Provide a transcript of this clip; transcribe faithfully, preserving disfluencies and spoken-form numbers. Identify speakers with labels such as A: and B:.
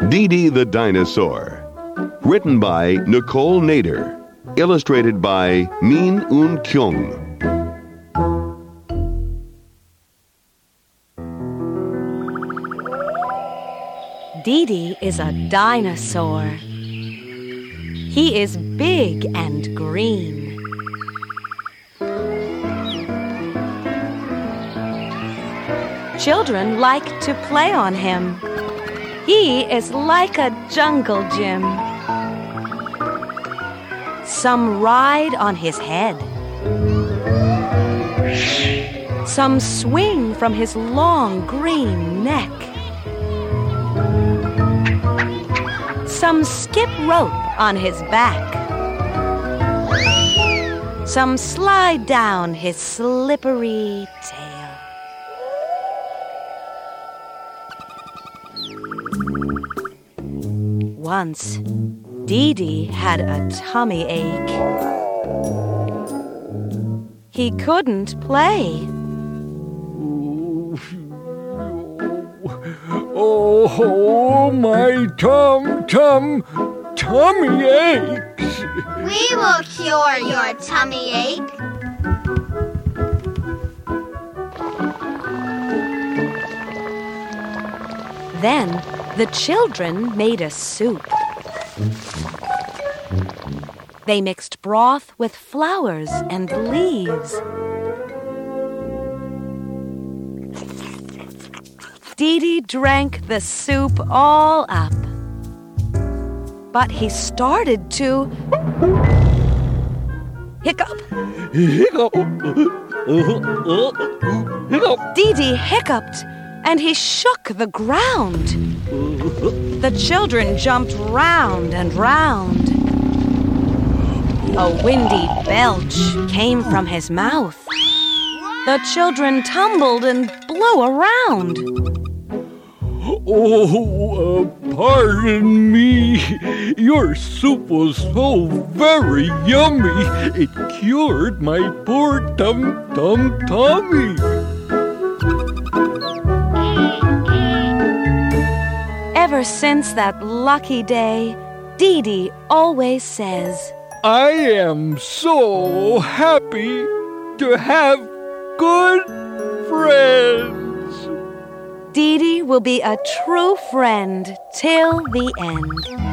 A: Dee Dee the Dinosaur. Written by Nicole Nader. Illustrated by Min Eun Kyung.
B: Dee Dee is a dinosaur. He is big and green. Children like to play on him. He is like a jungle gym. Some ride on his head. Some swing from his long green neck. Some skip rope on his back. Some slide down his slippery tail. Once, Dee Dee had a tummy ache. He couldn't play.
C: Oh, my tum tum tummy aches.
D: We will cure your tummy ache.
B: Then the children made a soup. They mixed broth with flowers and leaves. Dee Dee drank the soup all up. But he started to hiccup.
C: Hiccup. Hiccup.
B: Dee Dee hiccuped, and he shook the ground. The children jumped round and round. A windy belch came from his mouth. The children tumbled and blew around.
C: Oh, uh, pardon me. Your soup was so very yummy. It cured my poor tum-tum tummy.
B: Ever since that lucky day, Dee Dee always says,
C: I am so happy to have good friends.
B: Dee Dee will be a true friend till the end.